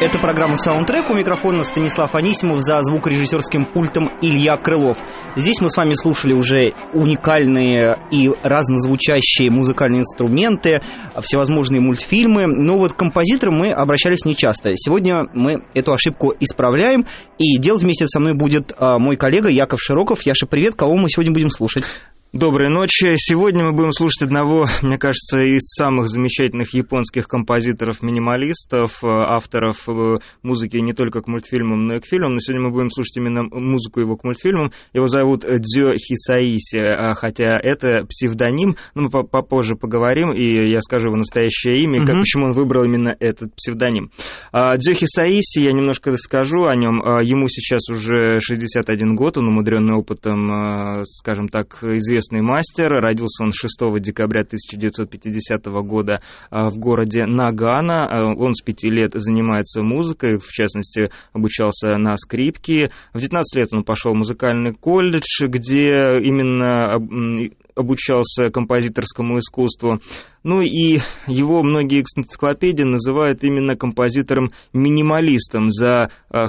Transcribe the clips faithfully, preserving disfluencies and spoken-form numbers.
Это программа «Саундтрек». У микрофона Станислав Анисимов, за звукорежиссерским пультом Илья Крылов. Здесь мы с вами слушали уже уникальные и разнозвучащие музыкальные инструменты, всевозможные мультфильмы. Но вот к композиторам мы обращались нечасто. Сегодня мы эту ошибку исправляем. И делать вместе со мной будет мой коллега Яков Широков. Яша, привет. Кого мы сегодня будем слушать? Доброй ночи. Сегодня мы будем слушать одного, мне кажется, из самых замечательных японских композиторов-минималистов, авторов музыки не только к мультфильмам, но и к фильмам. Но сегодня мы будем слушать именно музыку его к мультфильмам. Его зовут Дзё Хисаиси, хотя это псевдоним, но мы попозже поговорим, и я скажу его настоящее имя, mm-hmm. как, почему он выбрал именно этот псевдоним. Дзё Хисаиси, я немножко скажу о нем. Ему сейчас уже шестьдесят один год, он умудренный опытом, скажем так, известный мастер. Родился он шестого декабря тысяча девятьсот пятидесятого года в городе Нагано. Он с пяти лет занимается музыкой, в частности, обучался на скрипке. В девятнадцать лет он пошел в музыкальный колледж, где именно обучался композиторскому искусству. Ну и его многие энциклопедии называют именно композитором-минималистом за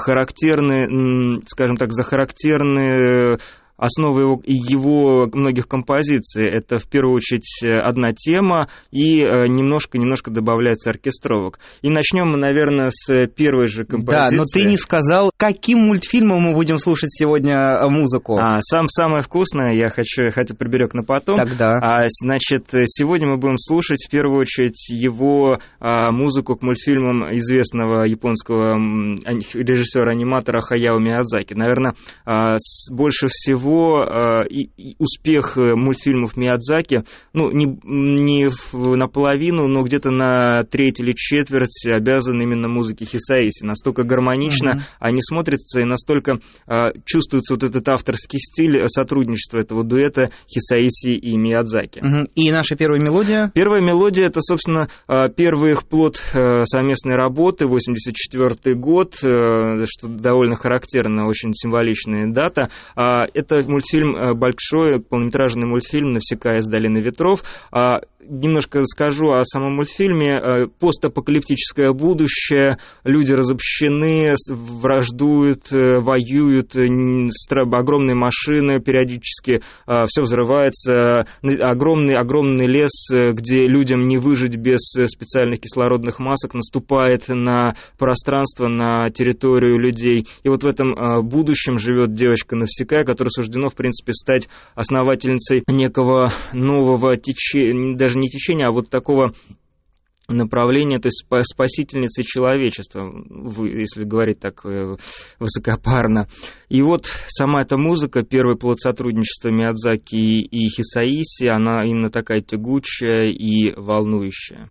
характерные, скажем так, за характерные основа его, его многих композиций — это в первую очередь одна тема и немножко-немножко добавляется оркестровок. И начнем мы, наверное, с первой же композиции. Да, но ты не сказал, каким мультфильмом мы будем слушать сегодня музыку. А, сам самое вкусное я хочу, хотя приберег на потом. Тогда. А, значит, сегодня мы будем слушать в первую очередь его а, музыку к мультфильмам известного японского режиссера-аниматора Хаяо Миядзаки. Наверное, а, с, больше всего И, и успех мультфильмов Миядзаки, ну, не, не в, наполовину, но где-то на треть или четверть обязан именно музыке Хисаиси. Настолько гармонично mm-hmm. они смотрятся, и настолько а, чувствуется вот этот авторский стиль сотрудничества этого дуэта Хисаиси и Миядзаки. Mm-hmm. И наша первая мелодия? Первая мелодия — это, собственно, первый их плод совместной работы, восемьдесят четвёртый год, что довольно характерно, очень символичная дата. Это мультфильм, большой полнометражный мультфильм «Навсекая из долины ветров». Немножко скажу о самом мультфильме. Постапокалиптическое будущее, люди разобщены, враждуют, воюют, огромные машины периодически, все взрывается, огромный, огромный лес, где людям не выжить без специальных кислородных масок, наступает на пространство, на территорию людей. И вот в этом будущем живет девочка Навсекая, которая суждено, в принципе, стать основательницей некого нового течения, даже не течения, а вот такого направления, то есть спасительницей человечества, если говорить так высокопарно. И вот сама эта музыка, первый плод сотрудничества Миядзаки и Хисаиси, она именно такая тягучая и волнующая.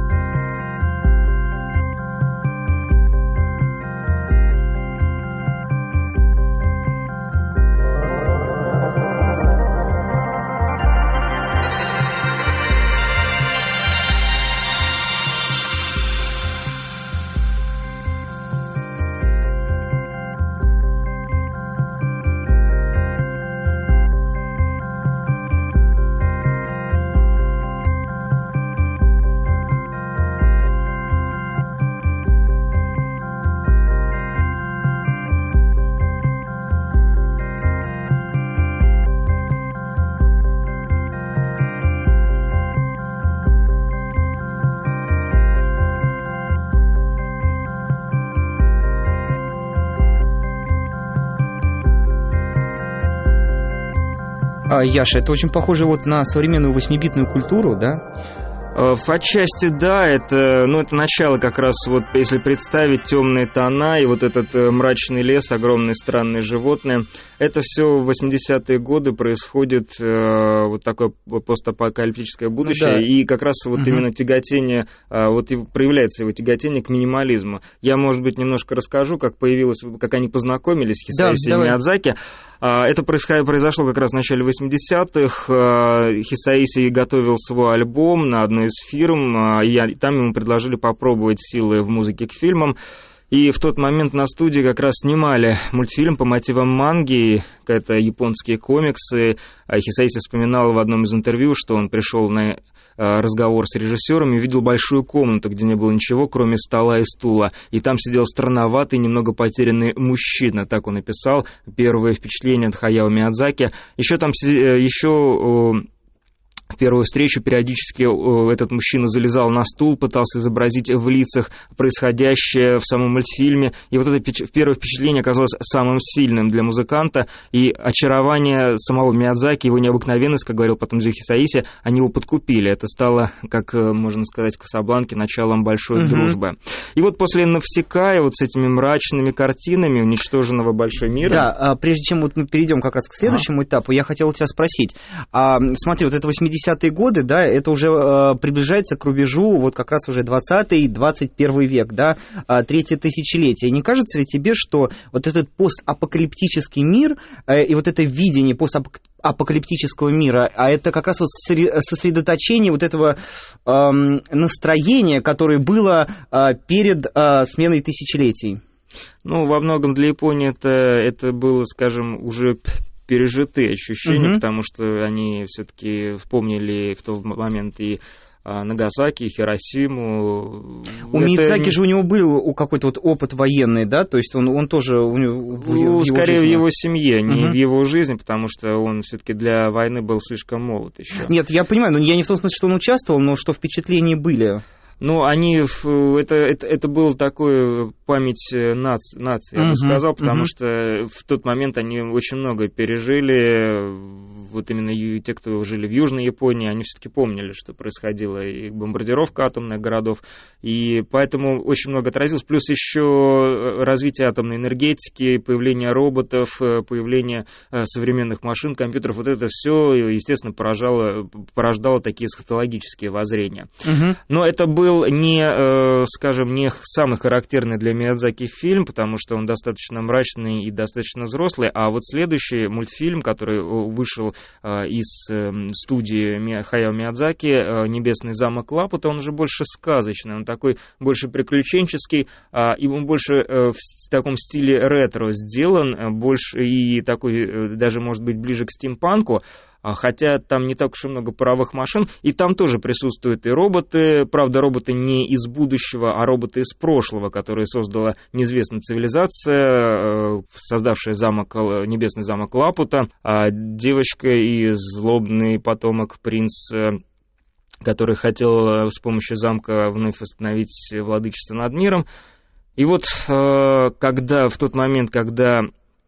Яша, это очень похоже вот на современную восьмибитную культуру, да? Отчасти да, это, ну, это начало как раз, вот если представить темные тона и вот этот мрачный лес, огромные странные животные, это все в восьмидесятые годы происходит, э, вот такое постапокалиптическое будущее, ну, да. И как раз вот угу. именно тяготение, э, вот и проявляется его тяготение к минимализму. Я, может быть, немножко расскажу, как появилось, как они познакомились, Хисаиси да, и Миядзаки. Это произошло как раз в начале восьмидесятых. Хисаиси готовил свой альбом на одной из фирм, и там ему предложили попробовать силы в музыке к фильмам. И в тот момент на студии как раз снимали мультфильм по мотивам манги, это японские комиксы. Хисаиси вспоминал в одном из интервью, что он пришел на разговор с режиссером и увидел большую комнату, где не было ничего, кроме стола и стула. И там сидел странноватый, немного потерянный мужчина, так он описал первое впечатление от Хаяо Миядзаки. Еще там, еще... В первую встречу периодически этот мужчина залезал на стул, пытался изобразить в лицах происходящее в самом мультфильме. И вот это первое впечатление оказалось самым сильным для музыканта. И очарование самого Миядзаки, его необыкновенность, как говорил потом Дзю Хисаиси, они его подкупили. Это стало, как можно сказать, в Касабланке началом большой uh-huh. дружбы. И вот после Навсекая, вот с этими мрачными картинами уничтоженного большой мира... Да, прежде чем вот мы перейдем как раз к следующему а? этапу, я хотел у тебя спросить. А, смотри, вот это восьмидесятые годы, да, это уже э, приближается к рубежу вот как раз уже двадцатый двадцать первый век, да, э, третье тысячелетие. Не кажется ли тебе, что вот этот постапокалиптический мир э, и вот это видение постапокалиптического мира, а это как раз вот сосредоточение вот этого э, настроения, которое было э, перед э, сменой тысячелетий? Ну, во многом для Японии это, это было, скажем, уже... пережитые ощущения, uh-huh. потому что они все-таки вспомнили в тот момент и Нагасаки, и Хиросиму. У это... Миядзаки же у него был какой-то вот опыт военный, да? То есть он, он тоже у него, в, ну, в скорее его жизни. в его семье, не uh-huh. в его жизни, потому что он все-таки для войны был слишком молод еще. Нет, я понимаю, но я не в том смысле, что он участвовал, но что впечатления были. Ну, они, это, это, это была такая память нации, нации, я бы uh-huh, сказал, потому uh-huh. что в тот момент они очень много пережили, вот именно те, кто жили в Южной Японии, они все-таки помнили, что происходило, и бомбардировка атомных городов, и поэтому очень много отразилось, плюс еще развитие атомной энергетики, появление роботов, появление современных машин, компьютеров, вот это все, естественно, поражало, порождало такие эсхатологические воззрения. Uh-huh. Но это было был не, скажем, не самый характерный для Миядзаки фильм, потому что он достаточно мрачный и достаточно взрослый, а вот следующий мультфильм, который вышел из студии Хаяо Миядзаки, «Небесный замок Лапута», он уже больше сказочный, он такой больше приключенческий, и он больше в таком стиле ретро сделан, больше и такой даже, может быть, ближе к стимпанку, хотя там не так уж и много паровых машин, и там тоже присутствуют и роботы, правда, роботы не из будущего, а роботы из прошлого, которые создала неизвестная цивилизация, создавшая замок, небесный замок Лапута, а девочка и злобный потомок принц, который хотел с помощью замка вновь восстановить владычество над миром. И вот когда, в тот момент, когда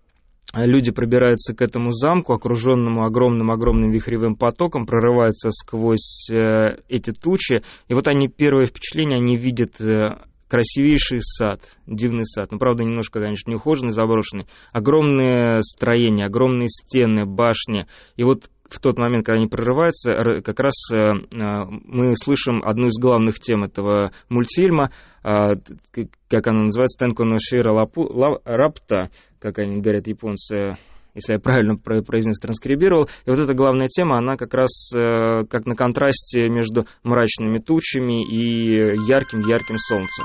люди пробираются к этому замку, окруженному огромным-огромным вихревым потоком, прорываются сквозь э, эти тучи, и вот они, первое впечатление, они видят э, красивейший сад, дивный сад, ну, правда, немножко, конечно, неухоженный, заброшенный, огромные строения, огромные стены, башни, и вот в тот момент, когда они прорываются, как раз э, мы слышим одну из главных тем этого мультфильма, э, как она называется, «Тенко но Шира Рапта», как они говорят японцы, если я правильно произнес, транскрибировал. И вот эта главная тема, она как раз э, как на контрасте между мрачными тучами и ярким-ярким солнцем.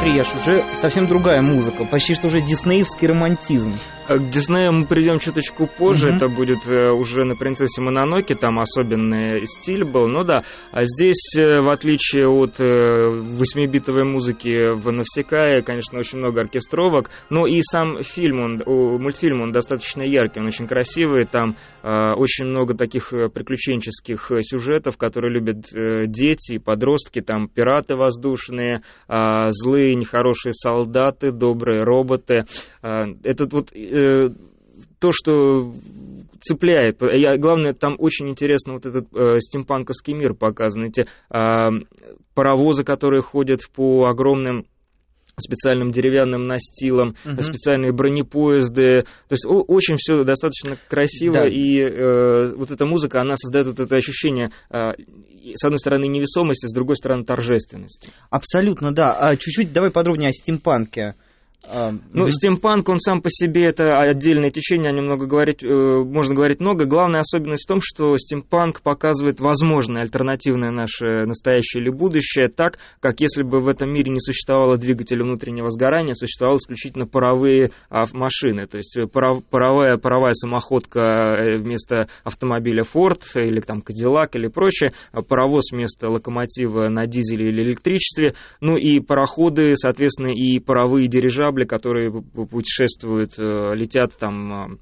Фрияж, уже совсем другая музыка, почти что уже диснеевский романтизм. К Диснею мы придем чуточку позже, Mm-hmm. это будет уже на «Принцессе Мононоке», там особенный стиль был, ну да. А здесь, в отличие от восьмибитовой музыки в «Навсекая», конечно, очень много оркестровок, но и сам фильм, он, мультфильм, он достаточно яркий, он очень красивый, там очень много таких приключенческих сюжетов, которые любят дети, подростки, там пираты воздушные, злые, нехорошие солдаты, добрые роботы. Этот вот то, что цепляет. Я, главное, там очень интересно вот этот э, стимпанковский мир показан. Эти э, паровозы, которые ходят по огромным специальным деревянным настилам, uh-huh. специальные бронепоезды. То есть о- очень все достаточно красиво, да. И э, вот эта музыка, она создает вот это ощущение, э, с одной стороны, невесомости, с другой стороны, торжественности. Абсолютно, да. А чуть-чуть давай подробнее о стимпанке. Ну, стимпанк, он сам по себе, это отдельное течение, о нем много говорить, э, можно говорить много. Главная особенность в том, что стимпанк показывает возможное альтернативное наше настоящее или будущее так, как если бы в этом мире не существовало двигателя внутреннего сгорания, существовало исключительно паровые машины. То есть паров, паровая, паровая самоходка вместо автомобиля Ford или там Cadillac или прочее, паровоз вместо локомотива на дизеле или электричестве, ну и пароходы, соответственно, и паровые дирижабли, которые путешествуют, летят там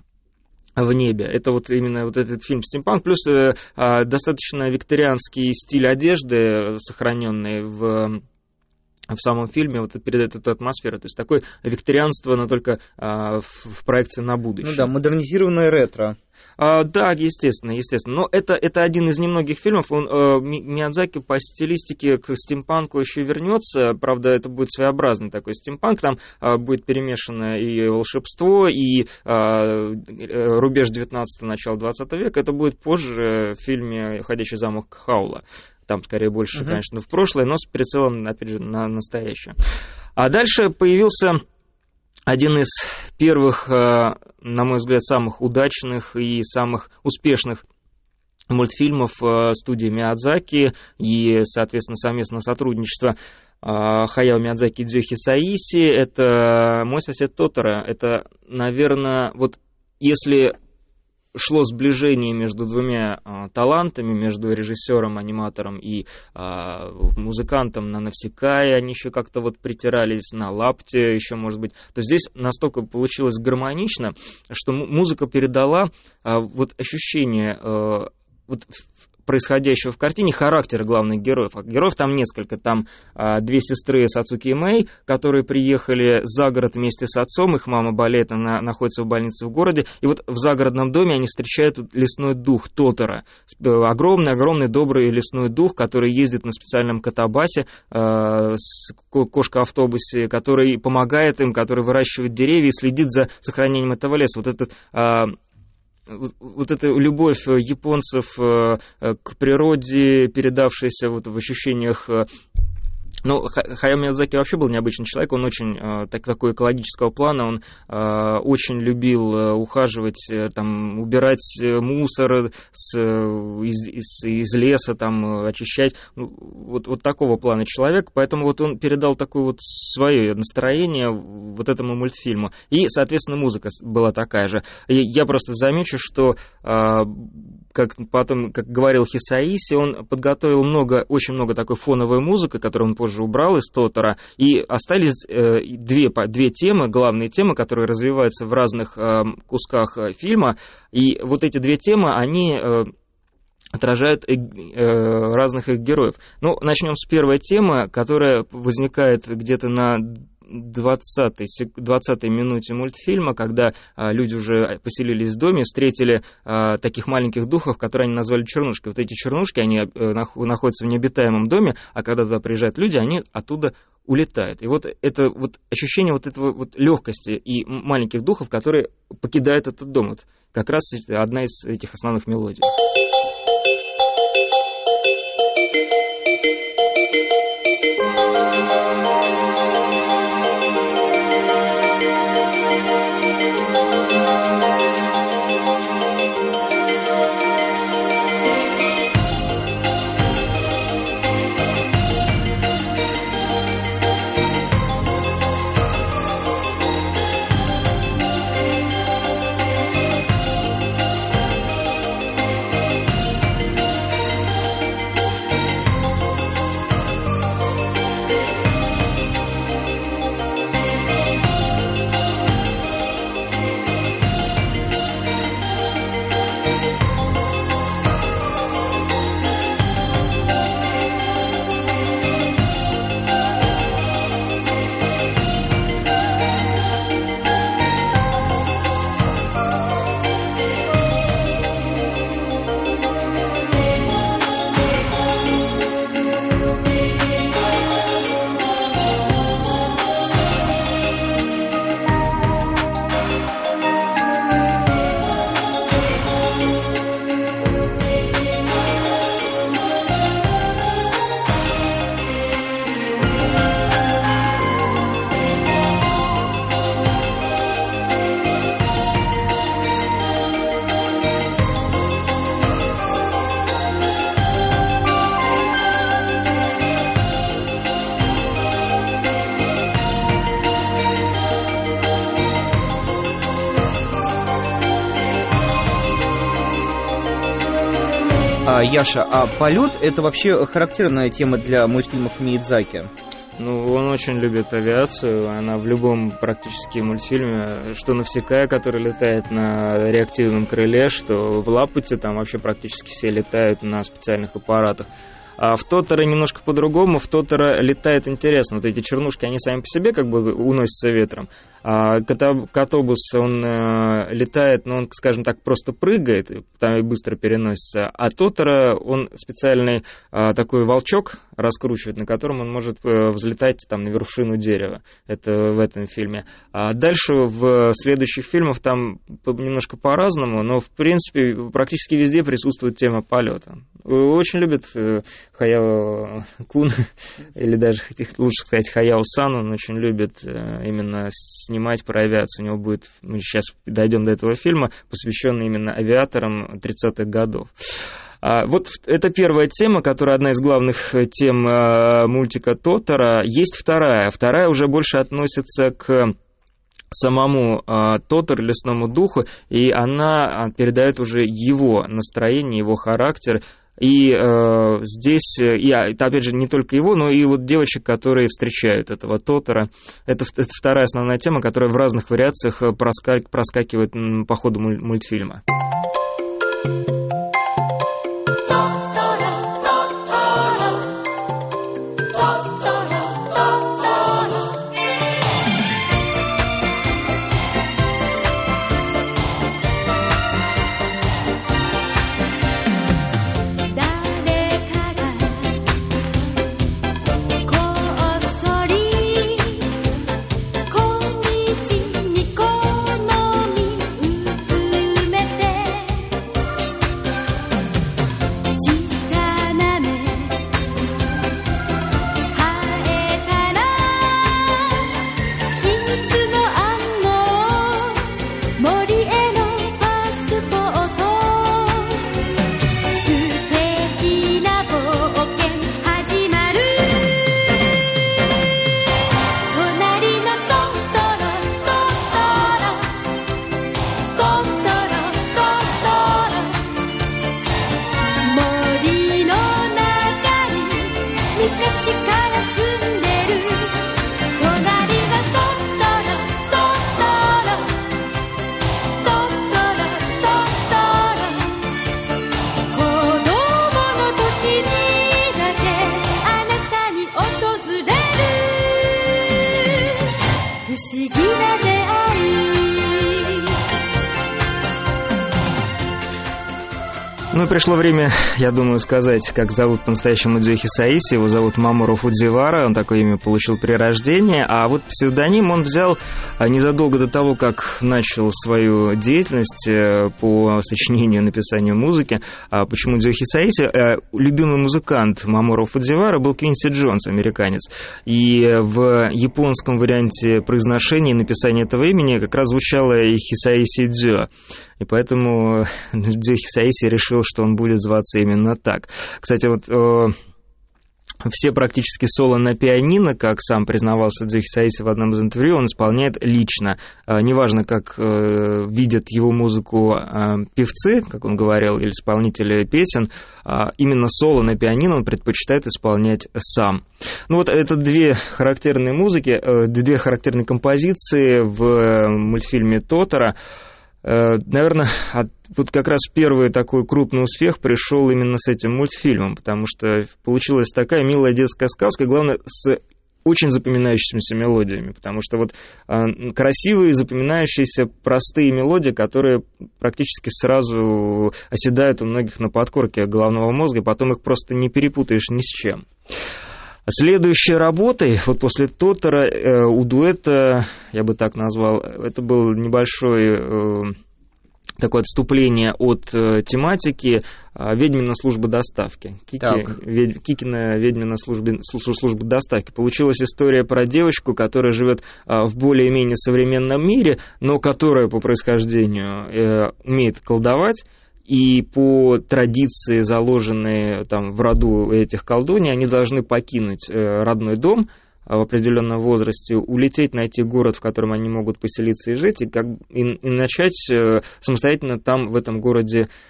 в небе. Это вот именно вот этот фильм «Стимпанк». Плюс э, достаточно викторианский стиль одежды, сохраненный в... в самом фильме, вот передает эту атмосферу. То есть такое викторианство, но только а, в, в проекции на будущее. Ну да, модернизированное ретро. А, да, естественно, естественно. Но это, это один из немногих фильмов. Он, а, Миядзаки по стилистике к стимпанку еще вернется. Правда, это будет своеобразный такой стимпанк. Там а, будет перемешано и волшебство, и а, рубеж девятнадцатого, начало двадцатого века. Это будет позже в фильме «Ходячий замок Хаула». Там, скорее, больше, uh-huh. конечно, в прошлое, но с прицелом, опять же, на настоящее. А дальше появился один из первых, на мой взгляд, самых удачных и самых успешных мультфильмов студии Миядзаки и, соответственно, совместное сотрудничество Хаяо Миядзаки и Дзё Хисаиси. Это «Мой сосед Тоторо». Это, наверное, вот если... шло сближение между двумя а, талантами, между режиссером, аниматором и а, музыкантом на Навсекая, они еще как-то вот притирались, на Лапте еще, может быть, то здесь настолько получилось гармонично, что музыка передала а, вот ощущение а, вот происходящего в картине, характера главных героев. А героев там несколько. Там а, две сестры Сацуки и Мэй, которые приехали за город вместе с отцом. Их мама болеет, она находится в больнице в городе. И вот в загородном доме они встречают лесной дух Тоторо. Огромный-огромный добрый лесной дух, который ездит на специальном катабасе, а, с кошка-автобусе, который помогает им, который выращивает деревья и следит за сохранением этого леса. Вот этот... А, вот эта любовь японцев к природе, передавшаяся вот в ощущениях... Ну, Хаяо Миядзаки вообще был необычный человек, он очень э, так, такой экологического плана, он э, очень любил э, ухаживать, э, там, убирать мусор с, из, из, из леса, там, очищать, ну, вот, вот такого плана человек, поэтому вот он передал такое вот свое настроение вот этому мультфильму, и, соответственно, музыка была такая же. И я просто замечу, что... Э, как потом, как говорил Хисаиси, он подготовил много, очень много такой фоновой музыки, которую он позже убрал из Тоторо, и остались э, две, две темы, главные темы, которые развиваются в разных э, кусках фильма, и вот эти две темы, они... Э, отражают э, э, разных их героев. Ну, начнем с первой темы, которая возникает где-то на двадцатой, двадцатой минуте мультфильма, когда а, люди уже поселились в доме, встретили а, таких маленьких духов, которые они назвали чернушки. Вот эти чернушки, они а, находятся в необитаемом доме, а когда туда приезжают люди, они оттуда улетают. И вот это вот ощущение вот этого вот легкости и маленьких духов, которые покидают этот дом. Вот как раз одна из этих основных мелодий. Яша, а полет — это вообще характерная тема для мультфильмов Миядзаки? Ну, он очень любит авиацию, она в любом практически мультфильме, что Навсекая, который летает на реактивном крыле, что в Лапуте, там вообще практически все летают на специальных аппаратах. А в Тоторо немножко по-другому, в Тоторо летает интересно. Вот эти чернушки, они сами по себе как бы уносятся ветром. А Котобус, он э, летает, но он, скажем так, просто прыгает, там и быстро переносится. А Тоторо, он специальный э, такой волчок раскручивает, на котором он может э, взлетать там на вершину дерева. Это в этом фильме. А дальше в следующих фильмах там немножко по-разному, но в принципе практически везде присутствует тема полета. Очень любит э, Хаяо Кун, или даже, лучше сказать, Хаяо Сан, он очень любит э, именно снимать про авиацию. У него будет, мы сейчас дойдем до этого фильма, посвященный именно авиаторам тридцатых годов. А, вот это первая тема, которая одна из главных тем а, мультика Тоторо. Есть вторая. Вторая уже больше относится к самому а, Тоторо, лесному духу, и она передает уже его настроение, его характер. И э, здесь, и, это, опять же, не только его, но и вот девочек, которые встречают этого Тоторо. Это, это вторая основная тема, которая в разных вариациях проскак, проскакивает по ходу мультфильма. Ну, пришло время, я думаю, сказать, как зовут по-настоящему Дзюхи Саиси. Его зовут Мамору Фудзивара, он такое имя получил при рождении. А вот псевдоним он взял незадолго до того, как начал свою деятельность по сочинению и написанию музыки. А почему Дзюхи Саиси? Любимый музыкант Мамору Фудзивара был Квинси Джонс, американец. И в японском варианте произношения и написания этого имени как раз звучало и Хисаиси Дзё. И поэтому Дзюхи Саиси решил, что он будет зваться именно так. Кстати, вот э, все практически соло на пианино, как сам признавался Дзюхи Саиси в одном из интервью, он исполняет лично. Э, неважно, как э, видят его музыку э, певцы, как он говорил, или исполнители песен, э, именно соло на пианино он предпочитает исполнять сам. Ну вот это две характерные музыки, э, две характерные композиции в мультфильме «Тоторо». Наверное, вот как раз первый такой крупный успех пришел именно с этим мультфильмом, потому что получилась такая милая детская сказка, главное, с очень запоминающимися мелодиями, потому что вот красивые, запоминающиеся, простые мелодии, которые практически сразу оседают у многих на подкорке головного мозга, потом их просто не перепутаешь ни с чем. Следующей работой, вот после Тоторо, э, у дуэта, я бы так назвал, это был небольшое э, такое отступление от э, тематики э, «Ведьмина служба доставки». Кики, ведь, Кикина «Ведьмина служба, служба доставки». Получилась история про девочку, которая живет э, в более-менее современном мире, но которая по происхождению э, умеет колдовать. И по традиции, заложенной там в роду этих колдуней, они должны покинуть родной дом в определенном возрасте, улететь, найти город, в котором они могут поселиться и жить, и, как, и, и начать самостоятельно там, в этом городе,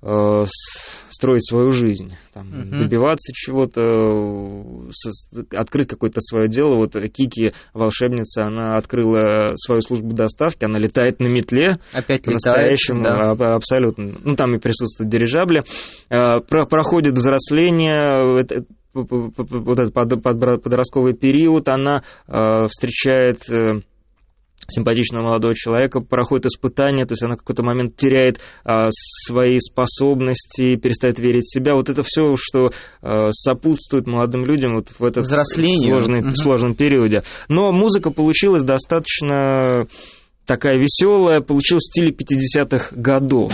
э, строить свою жизнь, там, uh-huh. добиваться чего-то, открыть какое-то свое дело. Вот Кики, волшебница, она открыла свою службу доставки, она летает на метле. Опять по-настоящему, летает, да. Абсолютно. Ну, там и присутствуют дирижабли. Проходит взросление, вот этот подростковый период, она встречает симпатичного молодого человека, проходит испытание, то есть она в какой-то момент теряет а, свои способности, перестает верить в себя. Вот это все, что а, сопутствует молодым людям вот в этом сложный, угу. сложном периоде. Но музыка получилась достаточно такая веселая, получилась в стиле пятидесятых годов.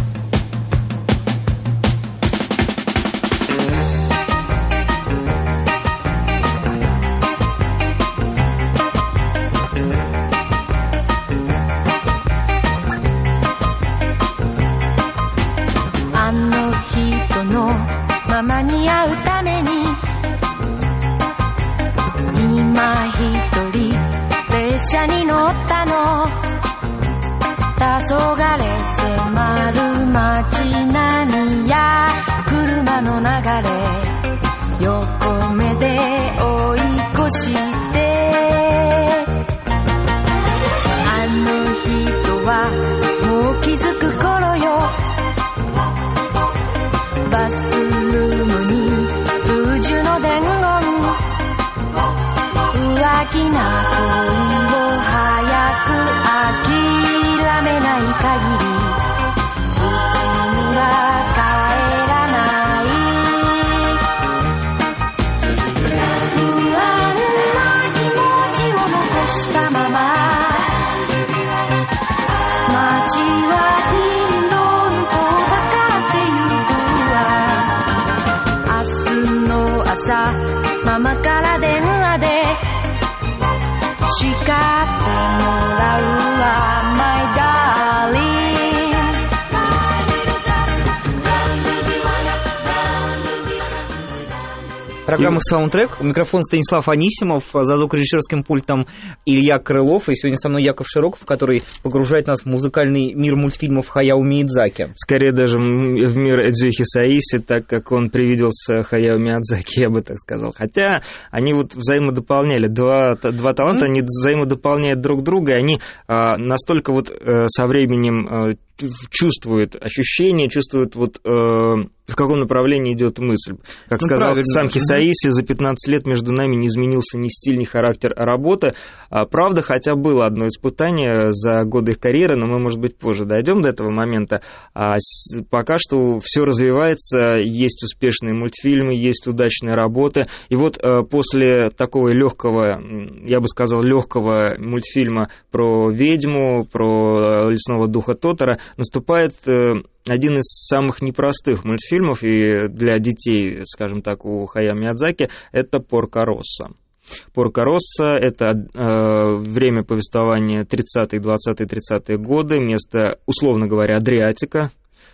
Программа «Саундтрек». У микрофона Станислав Анисимов, за звукорежиссерским пультом Илья Крылов. И сегодня со мной Яков Широков, который погружает нас в музыкальный мир мультфильмов Хаяо Миядзаки. Скорее даже в мир Эдзюхи Саиси, так как он привиделся Хаяо Миядзаки, я бы так сказал. Хотя они вот взаимодополняли. Два, два таланта, mm-hmm. они взаимодополняют друг друга, и они а, настолько вот а, со временем а, чувствуют ощущения, чувствуют вот... А, в каком направлении идет мысль. Как ну, сказал сам Хисаиси, за пятнадцать лет между нами не изменился ни стиль, ни характер работы. А, правда, хотя было одно испытание за годы их карьеры, но мы, может быть, позже дойдем до этого момента. А с, пока что все развивается, есть успешные мультфильмы, есть удачные работы. И вот а, после такого легкого, я бы сказал, легкого мультфильма про ведьму, про лесного духа Тотора, наступает... один из самых непростых мультфильмов и для детей, скажем так, у Хаяо Миядзаки, это «Порко Россо». «Порко Россо» — это э, время повествования тридцатые, двадцатые, тридцатые годы, место, условно говоря, Адриатика,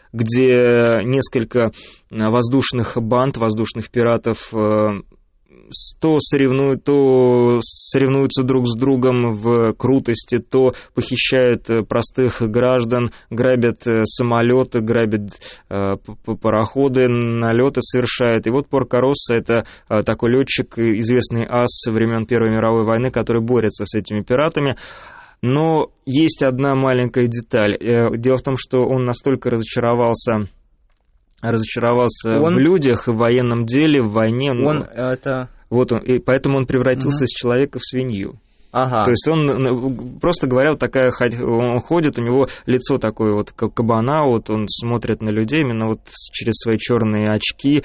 где несколько воздушных банд, воздушных пиратов э, то соревнуют, то соревнуются друг с другом в крутости, то похищают простых граждан, грабят самолеты, грабят э, пароходы, налеты совершают. И вот Порко Россо — это э, такой летчик, известный ас со времен Первой мировой войны, который борется с этими пиратами. Но есть одна маленькая деталь. Дело в том, что он настолько разочаровался... разочаровался он, в людях, в военном деле, в войне. Он ну, это... Вот он, и поэтому он превратился uh-huh. из человека в свинью. Ага. То есть он, просто говоря, вот такая, он ходит, у него лицо такое вот, как кабана, вот он смотрит на людей именно вот через свои черные очки,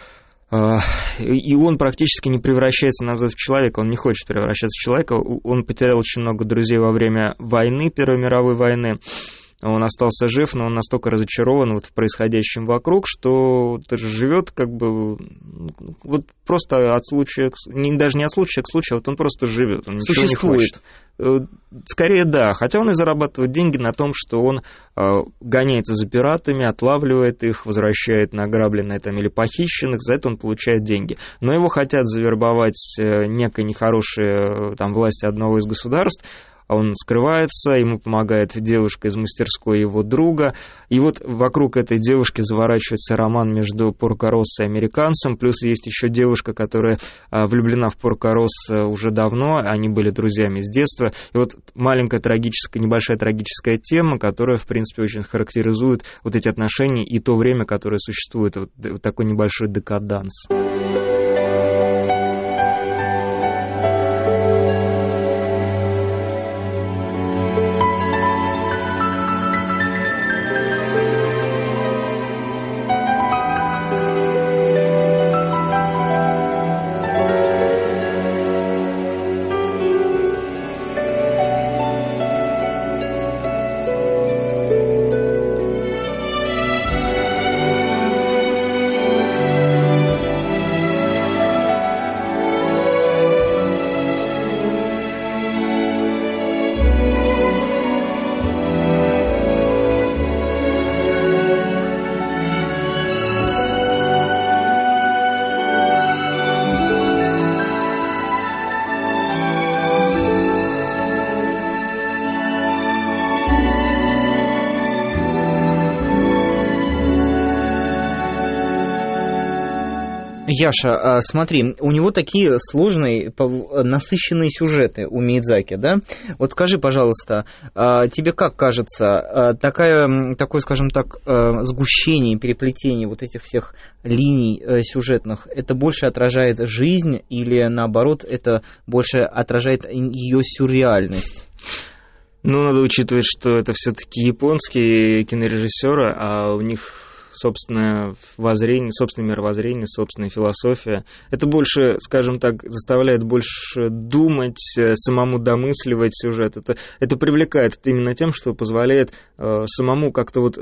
и он практически не превращается назад в человека, он не хочет превращаться в человека, он потерял очень много друзей во время войны, Первой мировой войны. Он остался жив, но он настолько разочарован вот в происходящем вокруг, что живет как бы вот просто от случая, не, даже не от случая к случаю, вот он просто живет, он ничего не хочет. Скорее да, хотя он и зарабатывает деньги на том, что он э, гоняется за пиратами, отлавливает их, возвращает награбленное там или похищенных, за это он получает деньги. Но его хотят завербовать э, некой нехорошей э, там власти одного из государств. он скрывается, ему помогает девушка из мастерской его друга, и вот вокруг этой девушки заворачивается роман между Порко-Россо и американцем, плюс есть еще девушка, которая влюблена в Порко-Россо уже давно, они были друзьями с детства, и вот маленькая трагическая, небольшая трагическая тема, которая, в принципе, очень характеризует вот эти отношения и то время, которое существует, вот, вот такой небольшой декаданс. Яша, смотри, у него такие сложные, насыщенные сюжеты у Миядзаки, да? Вот скажи, пожалуйста, тебе как кажется, такая, такое, скажем так, сгущение, переплетение вот этих всех линий сюжетных, это больше отражает жизнь или, наоборот, это больше отражает ее сюрреальность? Ну, надо учитывать, что это все-таки японские кинорежиссеры, а у них собственное воззрение, собственное мировоззрение, собственная философия. Это больше, скажем так, заставляет больше думать, самому домысливать сюжет. Это, это привлекает именно тем, что позволяет э, самому как-то вот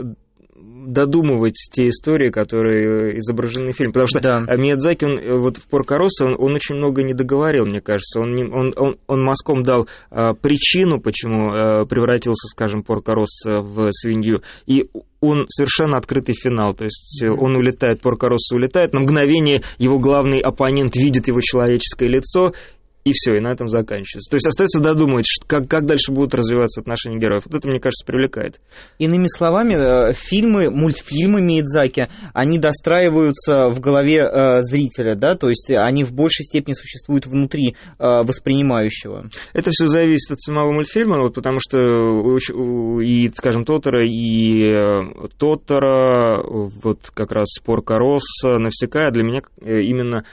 додумывать те истории, которые изображены в фильме. Потому что да. Миядзаки, он, вот в Порко-Россо, он, он очень много не договорил, мне кажется. Он, он, он, он мазком дал а, причину, почему а, превратился, скажем, Порко-Россо в свинью, и он совершенно открытый финал. То есть он улетает, Порко-Россо улетает, на мгновение его главный оппонент видит его человеческое лицо, и все, и на этом заканчивается. То есть остается додумывать, как, как дальше будут развиваться отношения героев. Вот это, мне кажется, привлекает. Иными словами, фильмы, мультфильмы Миядзаки, они достраиваются в голове э, зрителя, да? То есть они в большей степени существуют внутри э, воспринимающего. Это все зависит от самого мультфильма, вот, потому что и, скажем, Тоторо, и Тоторо, вот как раз Порко-Россо, Навсекая, для меня именно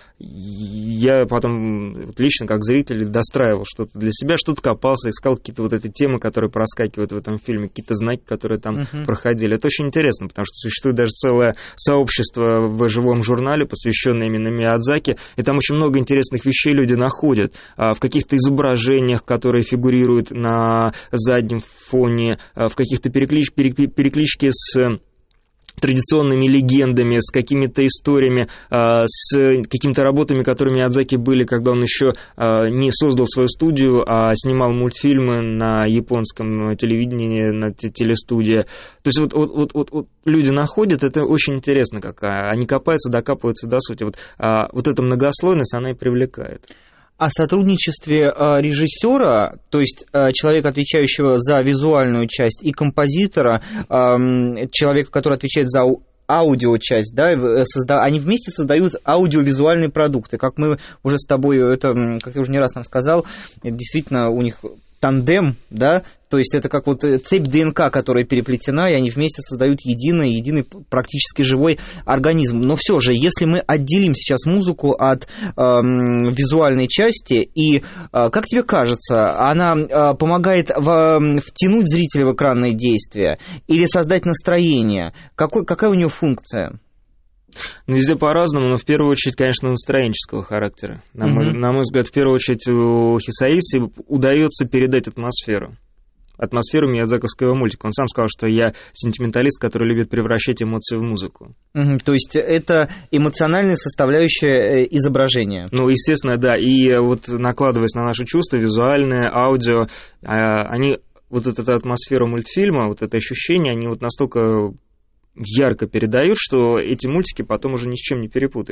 я потом вот, лично как зритель достраивал что-то для себя, что-то копался, искал какие-то вот эти темы, которые проскакивают в этом фильме, какие-то знаки, которые там uh-huh. проходили. Это очень интересно, потому что существует даже целое сообщество в живом журнале, посвященное именно Миядзаки, и там очень много интересных вещей люди находят в каких-то изображениях, которые фигурируют на заднем фоне, в каких-то переклич... перекличке с традиционными легендами, с какими-то историями, с какими-то работами, которые Миядзаки были, когда он еще не создал свою студию, а снимал мультфильмы на японском телевидении, на телестудии. То есть вот, вот, вот, вот, вот люди находят, это очень интересно, как они копаются, докапываются до сути. Вот, вот эта многослойность, она и привлекает. О сотрудничестве режиссера, то есть человека, отвечающего за визуальную часть, и композитора, человека, который отвечает за аудиочасть, да, созда... они вместе создают аудиовизуальные продукты. Как мы уже с тобой, это, как ты уже не раз нам сказал, действительно у них тандем, да, то есть это как вот цепь ДНК, которая переплетена, и они вместе создают единый, единый практически живой организм. Но все же, если мы отделим сейчас музыку от э, визуальной части, и, э, как тебе кажется, она э, помогает в, втянуть зрителя в экранное действие или создать настроение? Какой, какая у нее функция? Ну, везде по-разному, но в первую очередь, конечно, настроенческого характера. На, mm-hmm. мой, на мой взгляд, в первую очередь у Хисаиси удается передать атмосферу. Атмосферу миядзаковского мультика. Он сам сказал, что я сентименталист, который любит превращать эмоции в музыку. Mm-hmm. То есть это эмоциональная составляющая изображения? Ну, естественно, да. И вот накладываясь на наши чувства, визуальное, аудио, они, вот эту атмосферу мультфильма, вот это ощущение, они вот настолько ярко передают, что эти мультики потом уже ни с чем не перепутаешь.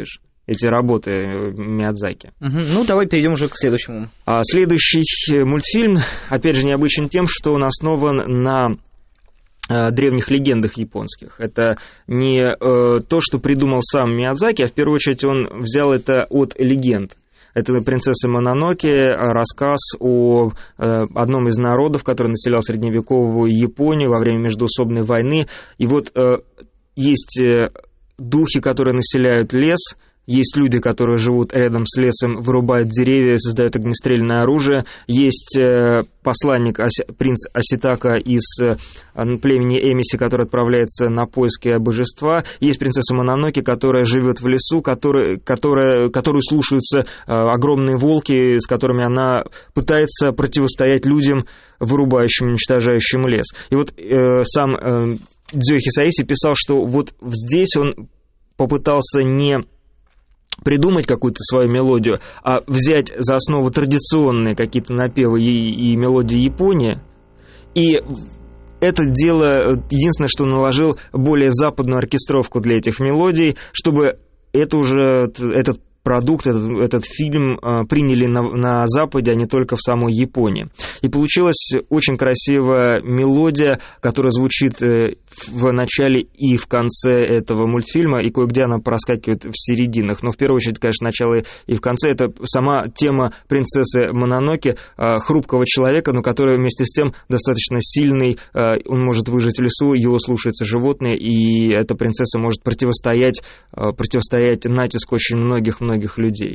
эти работы Миядзаки. Угу. Ну, давай перейдем уже к следующему. А следующий мультфильм, опять же, необычен тем, что он основан на древних легендах японских. Это не э, то, что придумал сам Миядзаки, а в первую очередь он взял это от легенд. Это «Принцесса Мононоке», рассказ о э, одном из народов, который населял средневековую Японию во время междоусобной войны. И вот э, есть э, духи, которые населяют лес, есть люди, которые живут рядом с лесом, вырубают деревья, создают огнестрельное оружие. Есть посланник, принц Аситака из племени Эмиси, который отправляется на поиски божества. Есть принцесса Мононоке, которая живет в лесу, который, которая, которую слушаются огромные волки, с которыми она пытается противостоять людям, вырубающим, уничтожающим лес. И вот э, сам э, Дзё Хисаиси писал, что вот здесь он попытался не придумать какую-то свою мелодию, а взять за основу традиционные какие-то напевы и, и мелодии Японии. И это дело, единственное, что наложил более западную оркестровку для этих мелодий, чтобы это уже, этот продукт, этот, этот фильм приняли на, на Западе, а не только в самой Японии. И получилась очень красивая мелодия, которая звучит в начале и в конце этого мультфильма, и кое-где она проскакивает в серединах. Но в первую очередь, конечно, начало и в конце. Это сама тема принцессы Мононоке, хрупкого человека, но который вместе с тем достаточно сильный, он может выжить в лесу, его слушаются животные, и эта принцесса может противостоять, противостоять натиску очень многих-многих людей.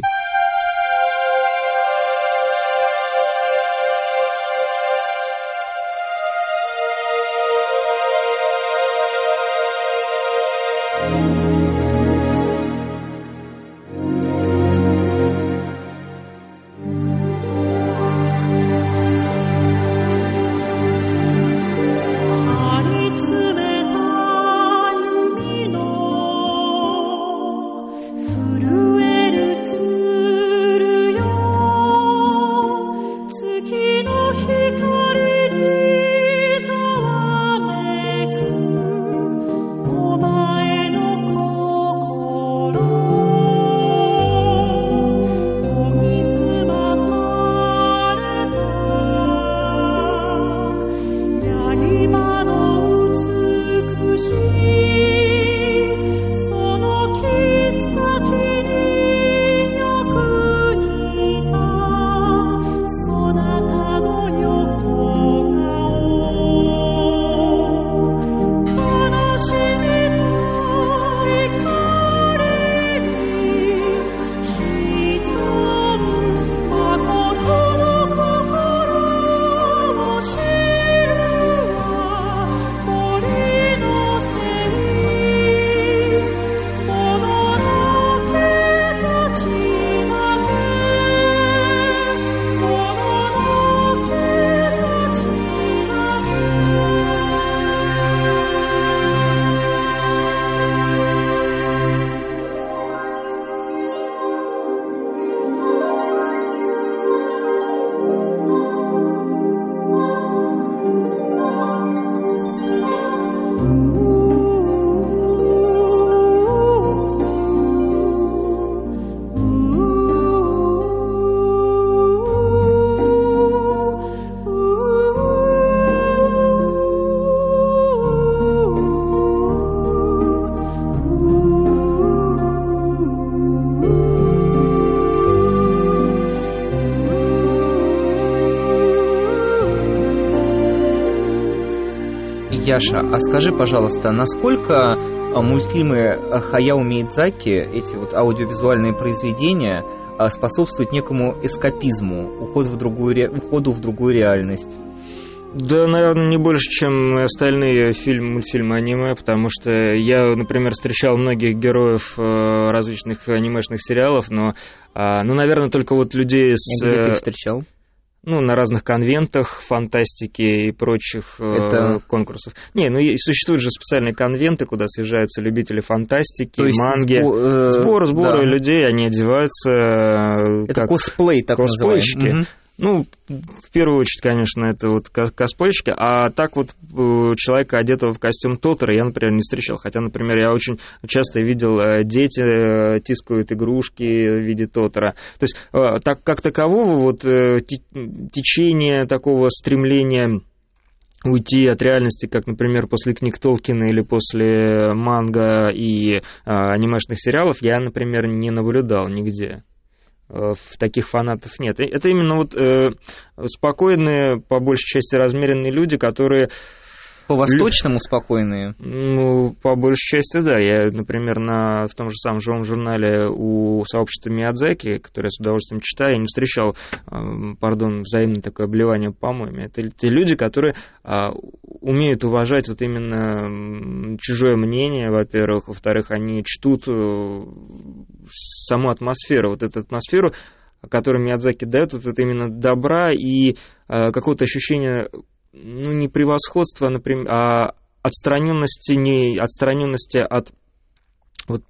Яша, а скажи, пожалуйста, насколько мультфильмы Хаяо Миядзаки, эти вот аудиовизуальные произведения, способствуют некому эскапизму, уходу в другую, ре... уходу в другую реальность? Да, наверное, не больше, чем остальные фильмы, мультфильмы, аниме, потому что я, например, встречал многих героев различных анимешных сериалов, но, ну, наверное, только вот людей с... А где ты их встречал? Ну, на разных конвентах, фантастики и прочих Это... конкурсов. Не, ну и существуют же специальные конвенты, куда съезжаются любители фантастики, то манги. Сбо... Сборы, сборы да. людей, они одеваются... Это как... косплей, так косплейщики. называемый. Ну, в первую очередь, конечно, это вот косплейщики, а так вот человека, одетого в костюм Тотора, я, например, не встречал. Хотя, например, я очень часто видел, дети тискают игрушки в виде Тотора. То есть, так, как такового вот течения такого стремления уйти от реальности, как, например, после книг Толкина или после манго и а, анимешных сериалов, я, например, не наблюдал нигде. В таких фанатов нет. Это именно вот э, спокойные, по большей части размеренные люди, которые... По-восточному спокойные? Ну, по большей части, да. Я, например, на, в том же самом живом журнале у сообщества Миядзаки, которое я с удовольствием читаю, я не встречал, пардон, взаимное такое обливание помоями. Это те люди, которые а, умеют уважать вот именно чужое мнение, во-первых. Во-вторых, они чтут саму атмосферу. Вот эту атмосферу, которую Миядзаки дает, вот это именно добра и а, какое-то ощущение... ну, не превосходство, например, а отстраненности, не отстраненности от вот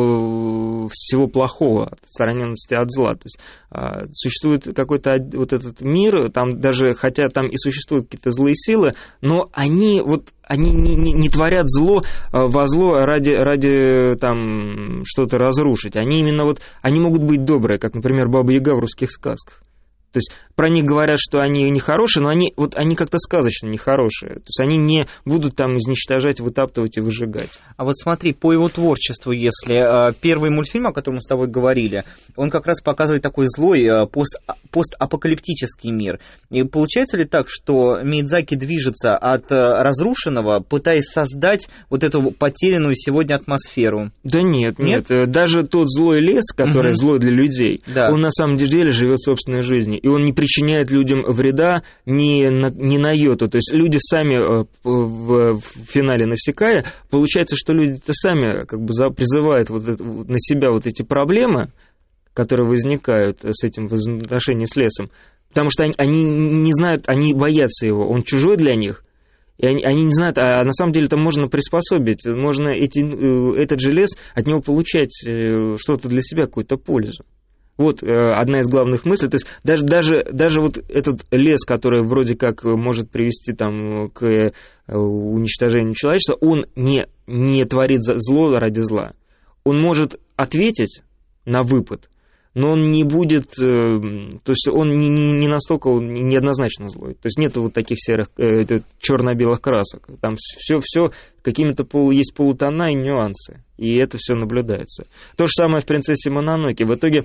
такого всего плохого, отстраненности от зла. То есть а, существует какой-то вот этот мир, там даже, хотя там и существуют какие-то злые силы, но они вот они не, не, не творят зло а, во зло ради, ради там что-то разрушить. Они именно вот, они могут быть добрые, как, например, Баба-Яга в русских сказках. То есть про них говорят, что они нехорошие, но они, вот, они как-то сказочно нехорошие. То есть они не будут там изничтожать, вытаптывать и выжигать. А вот смотри, по его творчеству, если первый мультфильм, о котором мы с тобой говорили, он как раз показывает такой злой пост, постапокалиптический мир. И получается ли так, что Миядзаки движется от разрушенного, пытаясь создать вот эту потерянную сегодня атмосферу? Да нет, нет. нет. Даже тот злой лес, который угу. злой для людей, да. он на самом деле живет собственной жизнью. И он не причиняет людям вреда ни на, ни на йоту. То есть люди сами в, в финале Навсекая, получается, что люди-то сами как бы призывают вот это, на себя вот эти проблемы, которые возникают с этим взаимоотношением с лесом, потому что они, они не знают, они боятся его, он чужой для них. И они, они не знают, а на самом деле это можно приспособить, можно эти, этот же лес, от него получать что-то для себя, какую-то пользу. Вот э, одна из главных мыслей. То есть даже, даже, даже вот этот лес, который вроде как может привести там, к э, уничтожению человечества, он не, не творит зло ради зла. Он может ответить на выпад, но он не будет... Э, то есть он не, не настолько неоднозначно злой. То есть нет вот таких серых, э, черно-белых красок. Там все, все какими-то полу, есть полутона и нюансы. И это все наблюдается. То же самое в «Принцессе Мононоке». В итоге...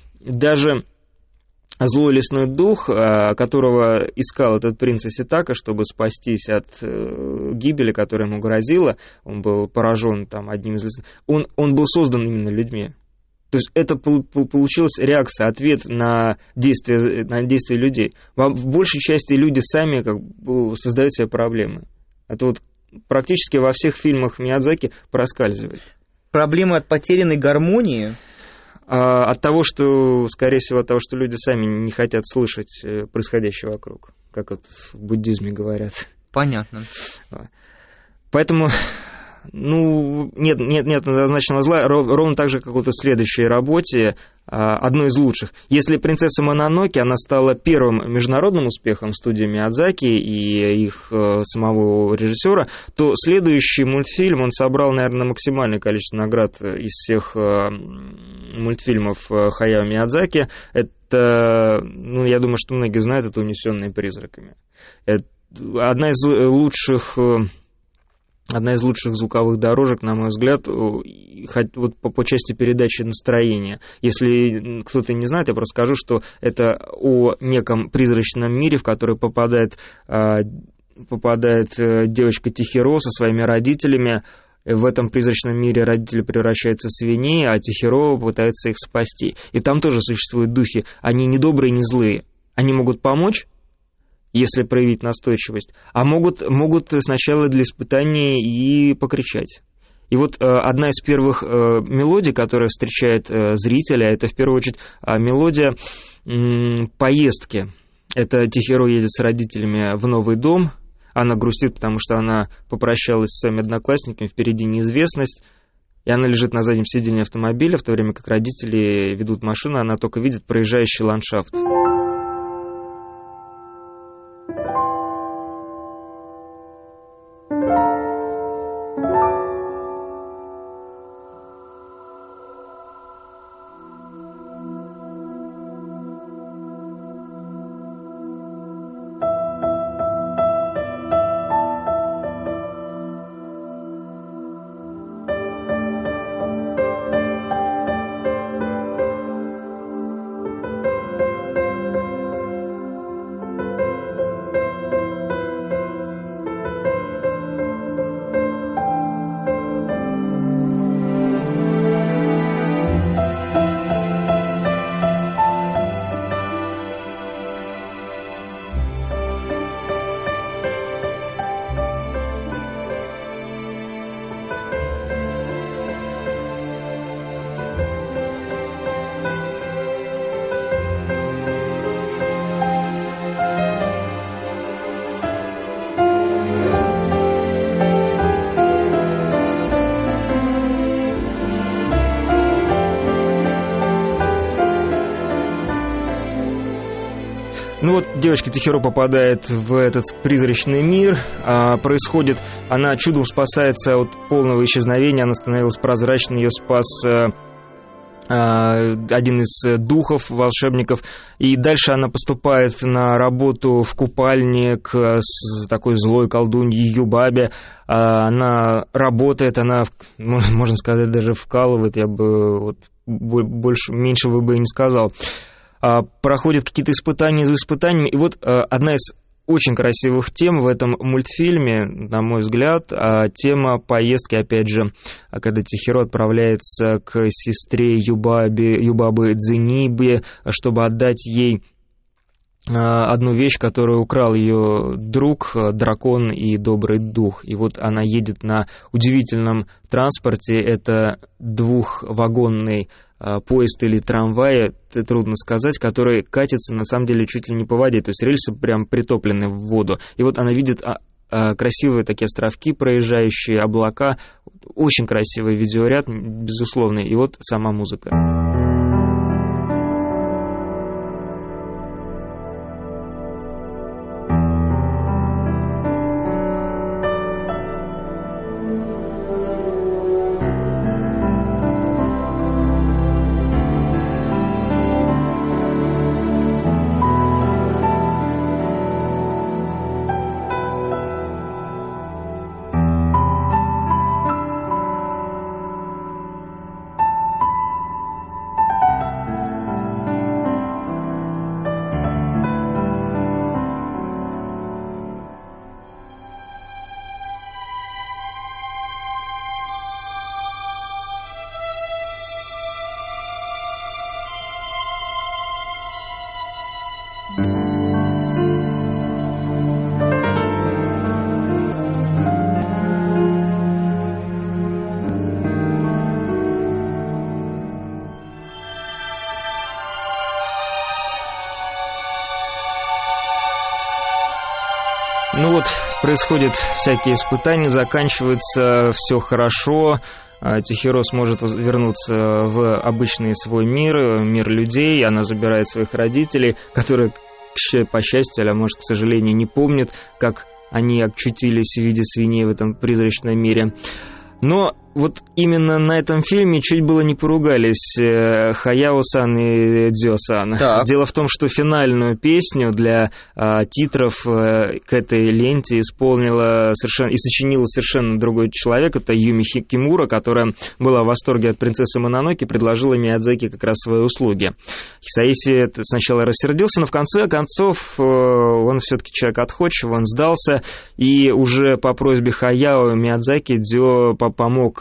Даже злой лесной дух, которого искал этот принц Аситака, чтобы спастись от гибели, которая ему грозила, он был поражен там, одним из лесных, он, он был создан именно людьми. То есть это получилась реакция, ответ на действия, на действия людей. В большей части люди сами как бы создают себе проблемы. Это вот практически во всех фильмах Миядзаки проскальзывает. Проблемы от потерянной гармонии? От того, что, скорее всего, от того, что люди сами не хотят слышать происходящее вокруг, как вот в буддизме говорят. Понятно. Поэтому, ну, нет, нет, нет однозначного зла, ровно так же, как вот в следующей работе, одной из лучших. Если «Принцесса Мононоке», она стала первым международным успехом студии Миядзаки и их самого режиссера, то следующий мультфильм, он собрал, наверное, максимальное количество наград из всех мультфильмов Хаяо Миядзаки. Это, ну, я думаю, что многие знают, это «Унесённые призраками». Это одна из лучших... Одна из лучших звуковых дорожек, на мой взгляд, вот по, по части передачи настроения. Если кто-то не знает, я просто скажу, что это о неком призрачном мире, в который попадает, попадает девочка Тихиро со своими родителями. В этом призрачном мире родители превращаются в свиней, а Тихиро пытается их спасти. И там тоже существуют духи. Они не добрые, не злые. Они могут помочь, если проявить настойчивость, а могут, могут сначала для испытания и покричать. И вот э, одна из первых э, мелодий, которая встречает э, зрителя, это в первую очередь э, мелодия э, поездки. Это Тихиро едет с родителями в новый дом, она грустит, потому что она попрощалась с своими одноклассниками, впереди неизвестность, и она лежит на заднем сиденье автомобиля, в то время как родители ведут машину, она только видит проезжающий ландшафт. девочка Тихиро попадает в этот призрачный мир, происходит, она чудом спасается от полного исчезновения, она становилась прозрачной, ее спас один из духов, волшебников, и дальше она поступает на работу в купальне к такой злой колдунье Юбабе. Она работает, она, можно сказать, даже вкалывает, я бы вот больше, меньше бы и не сказал. Проходят какие-то испытания за испытаниями, и вот одна из очень красивых тем в этом мультфильме, на мой взгляд, тема поездки, опять же, когда Тихиро отправляется к сестре Юбабе, Юбабы Дзенибе, чтобы отдать ей одну вещь, которую украл ее друг, дракон и добрый дух. И вот она едет на удивительном транспорте, это двухвагонный поезд или трамвай, это трудно сказать, который катится, на самом деле, чуть ли не по воде, то есть рельсы прям притоплены в воду. И вот она видит красивые такие островки, проезжающие облака, очень красивый видеоряд, безусловно, и вот сама музыка. Ну вот, происходят всякие испытания, заканчивается все хорошо, Тихиро сможет вернуться в обычный свой мир, мир людей, она забирает своих родителей, которые, по счастью, а может, к сожалению, не помнят, как они очутились в виде свиней в этом призрачном мире. Но вот именно на этом фильме чуть было не поругались Хаяо-сан и Дзё-сан. Так. Дело в том, что финальную песню для а, титров а, к этой ленте исполнила совершенно, и сочинила совершенно другой человек. Это Юми Кимура, которая была в восторге от принцессы Мононоке, предложила Миядзаки как раз свои услуги. Хисаиси сначала рассердился, но в конце концов он все-таки человек отходчивый, он сдался, и уже по просьбе Хаяо Миядзаки Дзё помог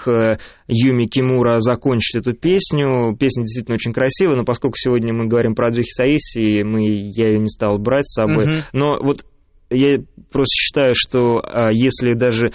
Юми Кимура закончить эту песню. Песня действительно очень красивая, но поскольку сегодня мы говорим про Дзё Хисаиси, мы, я ее не стал брать с собой. Mm-hmm. Но вот я просто считаю, что а, если даже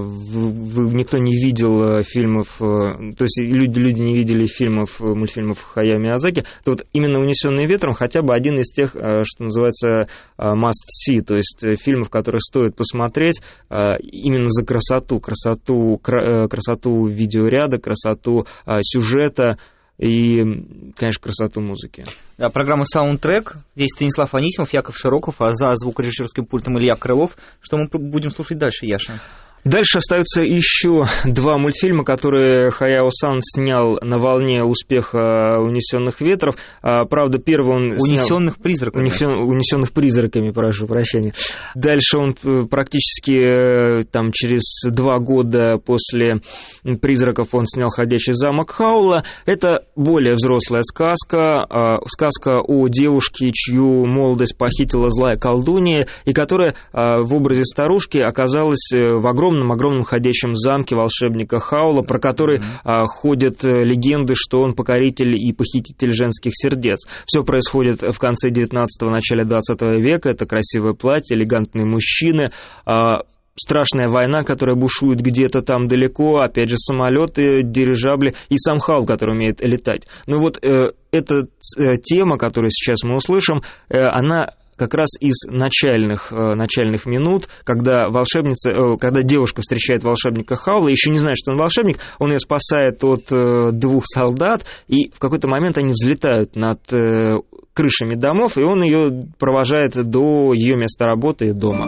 в, в, никто не видел фильмов, то есть люди, люди не видели фильмов, мультфильмов Хаяо Миядзаки, то вот именно «Унесённые ветром» хотя бы один из тех, что называется must see, то есть фильмов, которые стоит посмотреть именно за красоту, красоту, красоту видеоряда, красоту сюжета и, конечно, красоту музыки. Да, программа «Саундтрек». Здесь Станислав Анисимов, Яков Широков, а за звукорежиссерским пультом Илья Крылов. Что мы будем слушать дальше, Яша? Дальше остаются еще два мультфильма, которые Хаяо-сан снял на волне успеха «Унесённых ветров». Правда, первый он «Унесённых снял... призраками». «Унесённых призраками», прошу прощения. Дальше он практически там, через два года после «Призраков» он снял «Ходячий замок Хаула». Это более взрослая сказка, сказка о девушке, чью молодость похитила злая колдунья, и которая в образе старушки оказалась в огромном огромном ходячем замке волшебника Хаула, про который mm-hmm. а, ходят легенды, что он покоритель и похититель женских сердец. Все происходит в конце девятнадцатого, начале двадцатого века. Это красивое платье, элегантные мужчины, а, страшная война, которая бушует где-то там далеко, опять же, самолеты, дирижабли и сам Хаул, который умеет летать. Ну вот э, эта э, тема, которую сейчас мы услышим, э, она как раз из начальных, э, начальных минут, когда волшебница, э, когда девушка встречает волшебника Хаула, еще не знает, что он волшебник, он ее спасает от э, двух солдат, и в какой-то момент они взлетают над э, крышами домов, и он ее провожает до ее места работы и дома.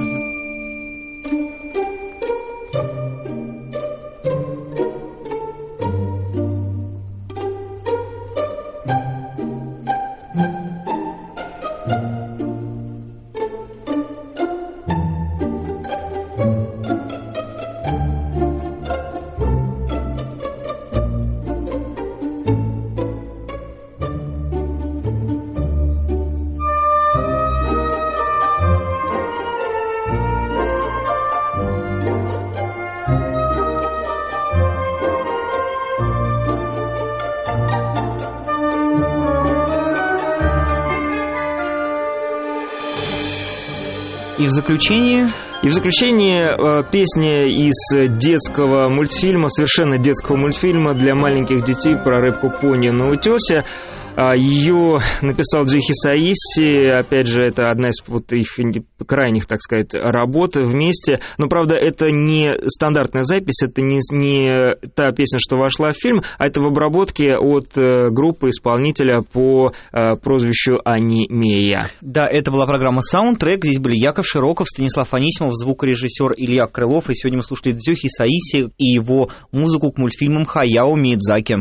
И в заключение... И в заключение э, песня из детского мультфильма, совершенно детского мультфильма для маленьких детей про рыбку-пони на утёсе. Ее написал Джихи Саиси, опять же, это одна из вот их крайних, так сказать, работ вместе. Но, правда, это не стандартная запись, это не, не та песня, что вошла в фильм, а это в обработке от группы исполнителя по прозвищу Анимея. Да, это была программа «Саундтрек». Здесь были Яков Широков, Станислав Анисимов, звукорежиссер Илья Крылов. И сегодня мы слушали Дзюхи Саиси и его музыку к мультфильмам Хаяо Миядзаки.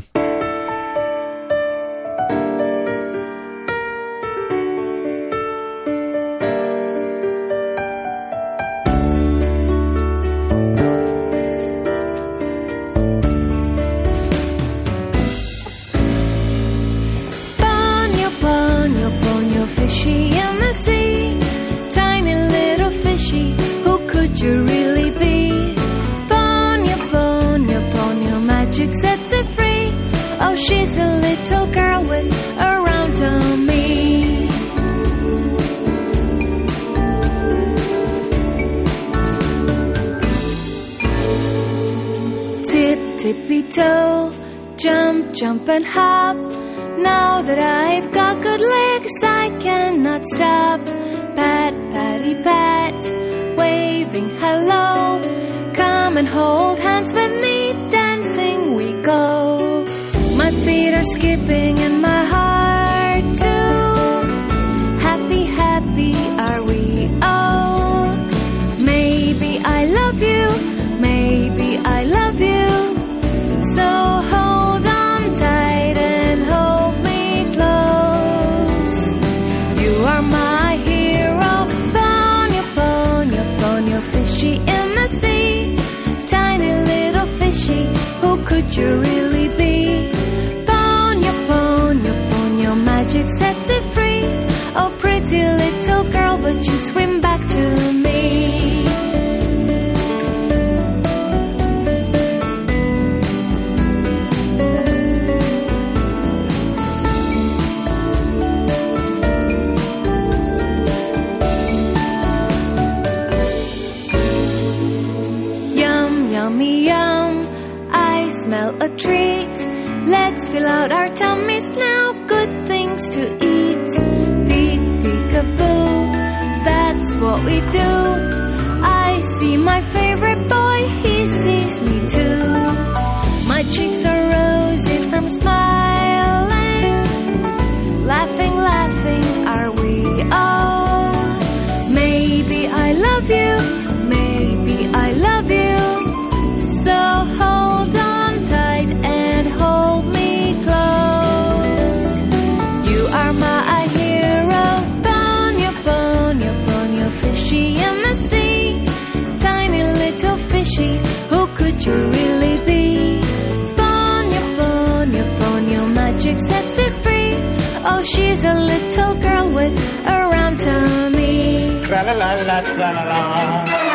She's a little girl with a round tummy. Tip, tippy toe, jump, jump and hop. Now that I've got good legs, I cannot stop. Pat, patty, pat, waving hello. Come and hold hands with me, dancing we go. My feet are skipping and my heart too. Happy, happy are we all. Maybe I love you, maybe I love you. So hold on tight and hold me close. You are my hero, Ponyo, Ponyo, Ponyo, fishy in the sea. Tiny little fishy, who could you really be? Magic sets it free. Oh, pretty little girl, but you swim back to me. Yum, yummy, yum. I smell a treat. Let's fill out our tummies now. Good things to eat. Peek, peekaboo, that's what we do. I see my favorite boy, he sees me too. My cheeks are rosy from smiling. Laughing, laughing are we all. Maybe I love you, maybe I love you. So hold on tight and hold me close. You are my hero, Ponyo, Ponyo, Ponyo, fishy in the sea. Tiny little fishy, who could you really be? Ponyo, Ponyo, Ponyo, magic sets it free. Oh, she's a little girl with a round tummy. Tra la la la, tra la la.